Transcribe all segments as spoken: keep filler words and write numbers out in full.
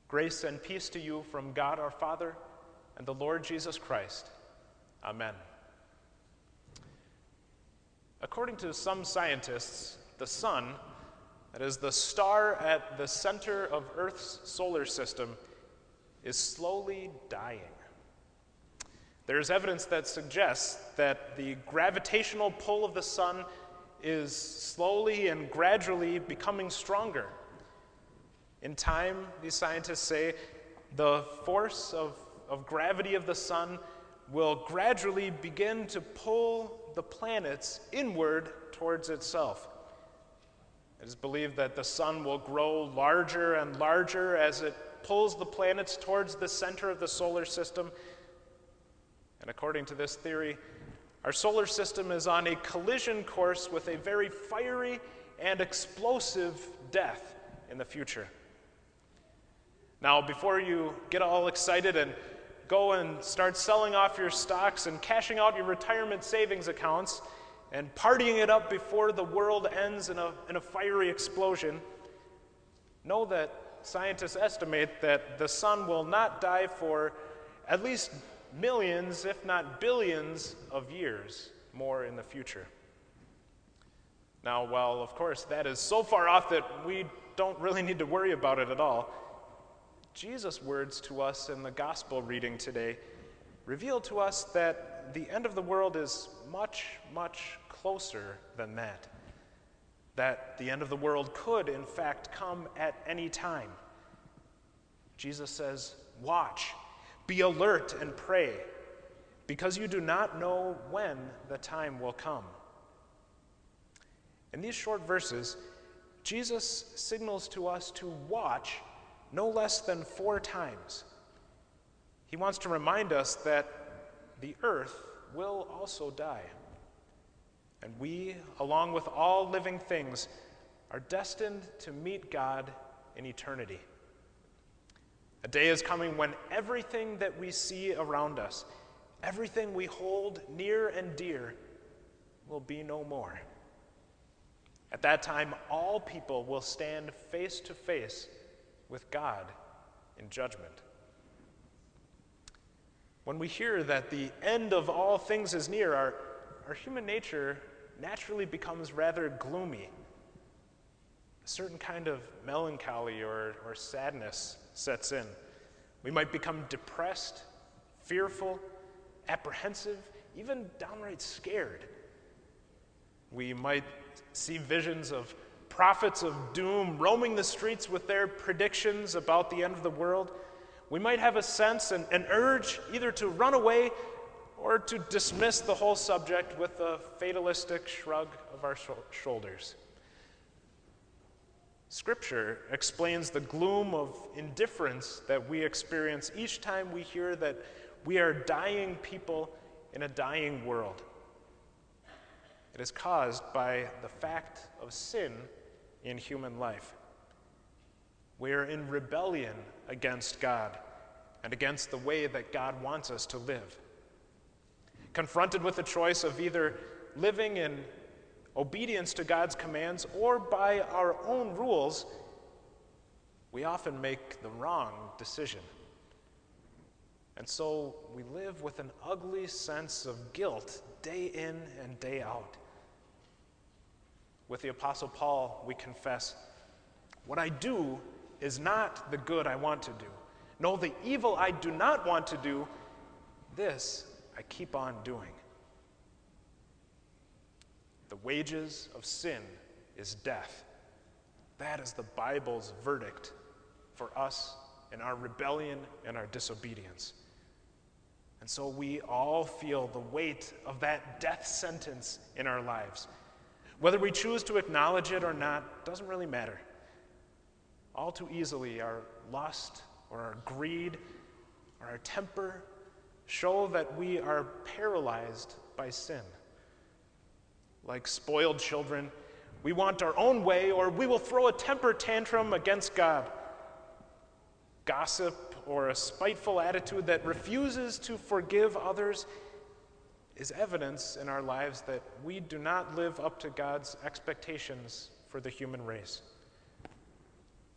Grace and peace to you from God our Father and the Lord Jesus Christ. Amen. According to some scientists, the sun, that is the star at the center of Earth's solar system, is slowly dying. There is evidence that suggests that the gravitational pull of the sun is slowly and gradually becoming stronger. In time, these scientists say, the force of, of gravity of the sun will gradually begin to pull the planets inward towards itself. It is believed that the sun will grow larger and larger as it pulls the planets towards the center of the solar system. And according to this theory, our solar system is on a collision course with a very fiery and explosive death in the future. Now, before you get all excited and go and start selling off your stocks and cashing out your retirement savings accounts and partying it up before the world ends in a, in a fiery explosion, know that scientists estimate that the sun will not die for at least millions, if not billions, of years more in the future. Now, while of course that is so far off that we don't really need to worry about it at all, Jesus' words to us in the gospel reading today reveal to us that the end of the world is much, much closer than that. That the end of the world could, in fact, come at any time. Jesus says, watch, be alert, and pray, because you do not know when the time will come. In these short verses, Jesus signals to us to watch no less than four times. He wants to remind us that the earth will also die. And we, along with all living things, are destined to meet God in eternity. A day is coming when everything that we see around us, everything we hold near and dear, will be no more. At that time, all people will stand face to face with God in judgment. When we hear that the end of all things is near, our, our human nature naturally becomes rather gloomy. A certain kind of melancholy or, or sadness sets in. We might become depressed, fearful, apprehensive, even downright scared. We might see visions of prophets of doom roaming the streets with their predictions about the end of the world. We might have a sense, and an urge either to run away or to dismiss the whole subject with a fatalistic shrug of our shoulders. Scripture explains the gloom of indifference that we experience each time we hear that we are dying people in a dying world. It is caused by the fact of sin in human life. We are in rebellion against God and against the way that God wants us to live. Confronted with the choice of either living in obedience to God's commands or by our own rules, we often make the wrong decision. And so we live with an ugly sense of guilt day in and day out. With the Apostle Paul, we confess, what I do is not the good I want to do. No, the evil I do not want to do, this I keep on doing. The wages of sin is death. That is the Bible's verdict for us in our rebellion and our disobedience. And so we all feel the weight of that death sentence in our lives. Whether we choose to acknowledge it or not doesn't really matter. All too easily, our lust or our greed or our temper show that we are paralyzed by sin. Like spoiled children, we want our own way, or we will throw a temper tantrum against God. Gossip or a spiteful attitude that refuses to forgive others is evidence in our lives that we do not live up to God's expectations for the human race.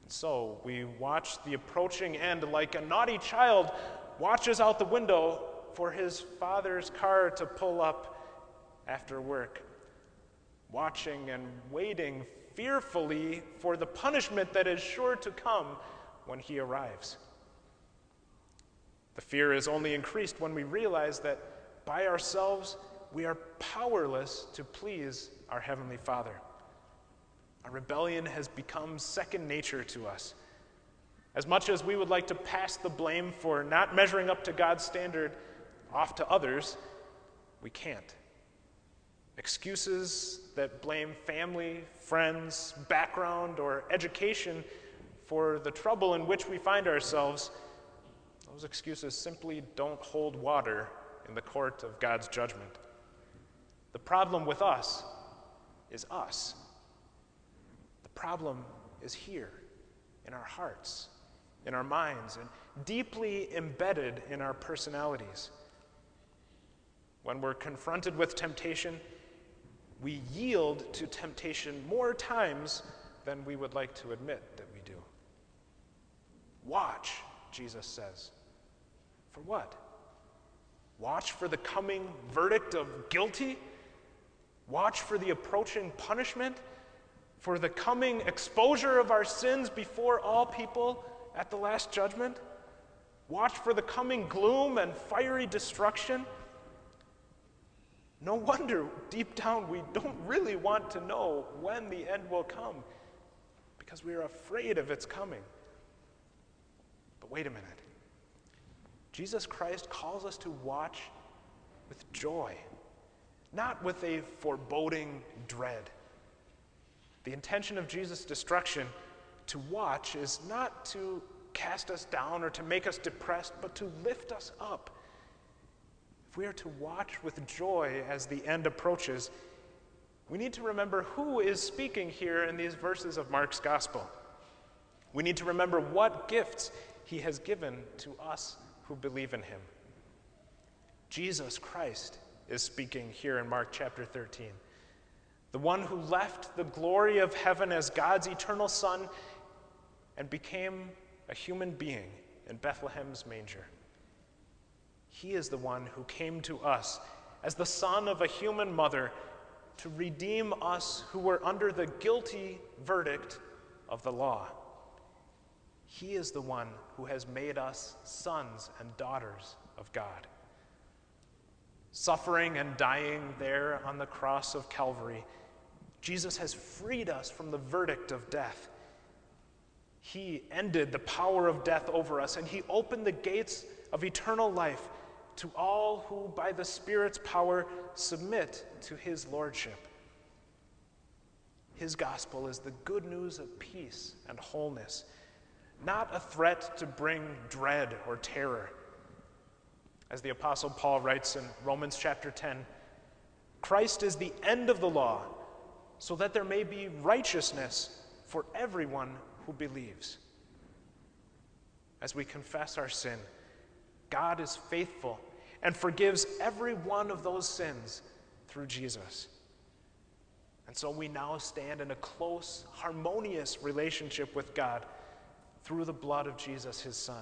So we watch the approaching end like a naughty child watches out the window for his father's car to pull up after work, watching and waiting fearfully for the punishment that is sure to come when he arrives. The fear is only increased when we realize that by ourselves we are powerless to please our Heavenly Father. Our rebellion has become second nature to us. As much as we would like to pass the blame for not measuring up to God's standard off to others, we can't. Excuses that blame family, friends, background, or education for the trouble in which we find ourselves, those excuses simply don't hold water in the court of God's judgment. The problem with us is us. The problem is here, in our hearts, in our minds, and deeply embedded in our personalities. When we're confronted with temptation, we yield to temptation more times than we would like to admit that we do. Watch, Jesus says. For what? Watch for the coming verdict of guilty? Watch for the approaching punishment? For the coming exposure of our sins before all people at the last judgment? Watch for the coming gloom and fiery destruction? No wonder deep down we don't really want to know when the end will come, because we are afraid of its coming. But wait a minute. Jesus Christ calls us to watch with joy, not with a foreboding dread. The intention of Jesus' destruction, to watch, is not to cast us down or to make us depressed, but to lift us up. If we are to watch with joy as the end approaches, we need to remember who is speaking here in these verses of Mark's gospel. We need to remember what gifts he has given to us who believe in him. Jesus Christ is speaking here in Mark chapter thirteen. The one who left the glory of heaven as God's eternal Son and became a human being in Bethlehem's manger. He is the one who came to us as the son of a human mother to redeem us who were under the guilty verdict of the law. He is the one who has made us sons and daughters of God. Suffering and dying there on the cross of Calvary, Jesus has freed us from the verdict of death. He ended the power of death over us, and he opened the gates of eternal life to all who, by the Spirit's power, submit to his lordship. His gospel is the good news of peace and wholeness, not a threat to bring dread or terror. As the Apostle Paul writes in Romans chapter ten, Christ is the end of the law, so that there may be righteousness for everyone who believes. As we confess our sin, God is faithful and forgives every one of those sins through Jesus. And so we now stand in a close, harmonious relationship with God through the blood of Jesus, his Son.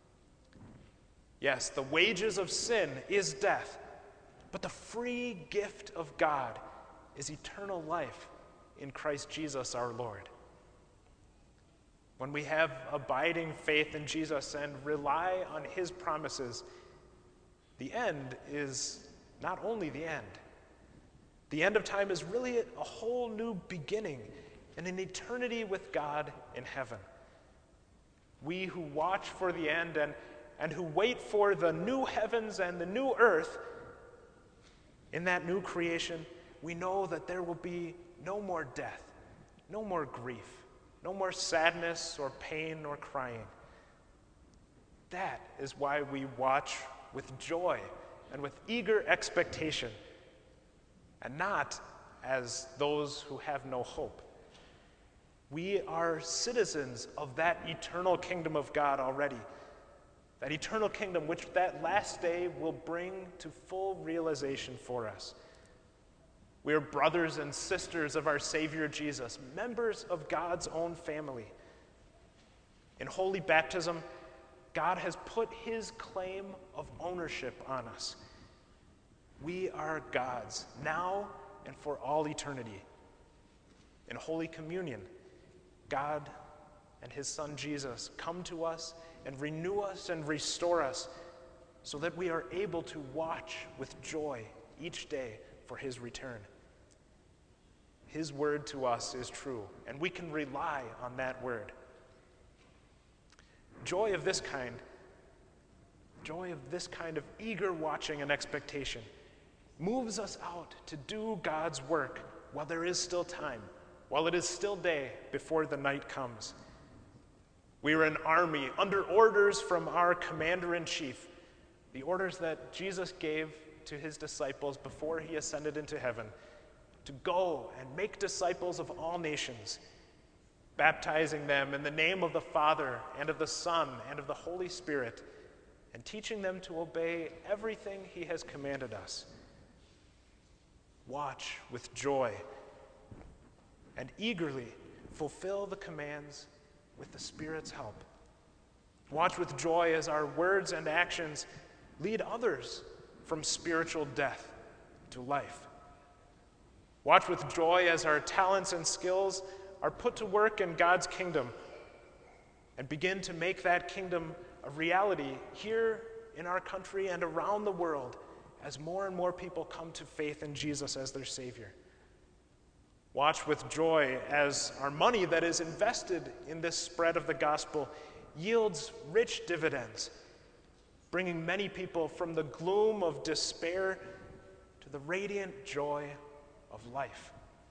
Yes, the wages of sin is death, but the free gift of God is eternal life in Christ Jesus our Lord. When we have abiding faith in Jesus and rely on his promises, the end is not only the end. The end of time is really a whole new beginning and an eternity with God in heaven. We who watch for the end and, and who wait for the new heavens and the new earth, in that new creation, we know that there will be no more death, no more grief, no more sadness or pain or crying. That is why we watch with joy and with eager expectation, and not as those who have no hope. We are citizens of that eternal kingdom of God already, that eternal kingdom which that last day will bring to full realization for us. We are brothers and sisters of our Savior Jesus, members of God's own family. In holy baptism, God has put his claim of ownership on us. We are God's, now and for all eternity. In Holy Communion, God and his Son Jesus come to us and renew us and restore us so that we are able to watch with joy each day for his return. His word to us is true, and we can rely on that word. Joy of this kind, joy of this kind of eager watching and expectation moves us out to do God's work while there is still time, while it is still day before the night comes. We are an army under orders from our commander-in-chief, the orders that Jesus gave to his disciples before he ascended into heaven, to go and make disciples of all nations, baptizing them in the name of the Father and of the Son and of the Holy Spirit, and teaching them to obey everything he has commanded us. Watch with joy and eagerly fulfill the commands with the Spirit's help. Watch with joy as our words and actions lead others from spiritual death to life. Watch with joy as our talents and skills are put to work in God's kingdom and begin to make that kingdom a reality here in our country and around the world as more and more people come to faith in Jesus as their Savior. Watch with joy as our money that is invested in this spread of the gospel yields rich dividends, bringing many people from the gloom of despair to the radiant joy of life.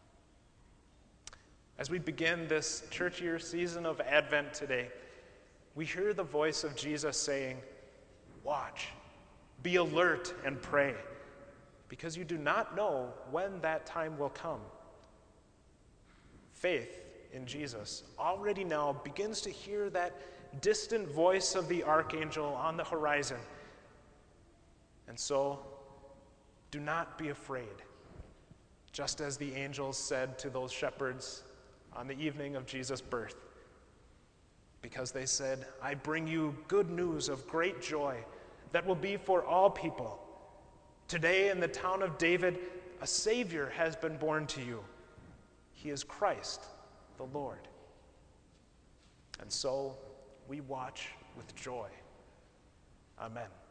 As we begin this church year season of Advent today, we hear the voice of Jesus saying, "Watch, be alert and pray, because you do not know when that time will come." Faith in Jesus already now begins to hear that distant voice of the archangel on the horizon. And so, do not be afraid, just as the angels said to those shepherds on the evening of Jesus' birth, because they said, "I bring you good news of great joy that will be for all people. Today in the town of David, a Savior has been born to you. He is Christ, the Lord." And so we watch with joy. Amen.